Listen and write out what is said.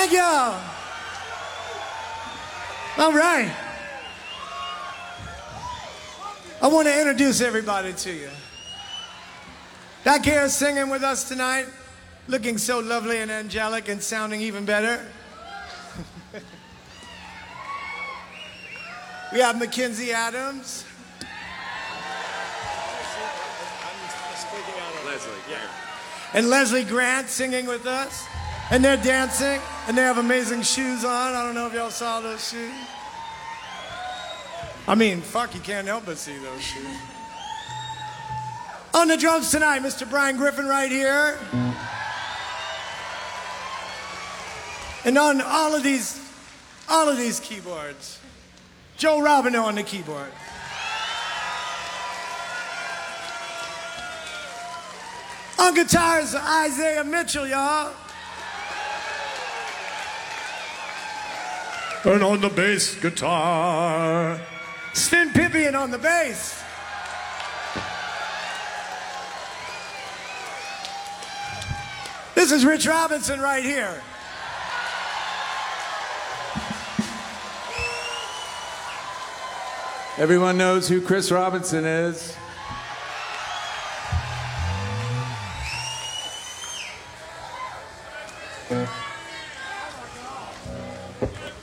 Thank y'all. All right. I want to introduce everybody to you. Back here singing with us tonight, looking so lovely and angelic and sounding even better. We have Mackenzie Adams. Leslie, yeah. And Leslie Grant singing with us. And they're dancing, and they have amazing shoes on. I don't know if y'all saw those shoes. I mean, fuck, you can't help but see those shoes. On the drums tonight, Mr. Brian Griffin right here. And on all of these keyboards, Joe Robino on the keyboard. On guitars, Isaiah Mitchell, y'all. And on the bass guitar, Sven Pippian on the bass. This is Rich Robinson right here. Everyone knows who Chris Robinson is.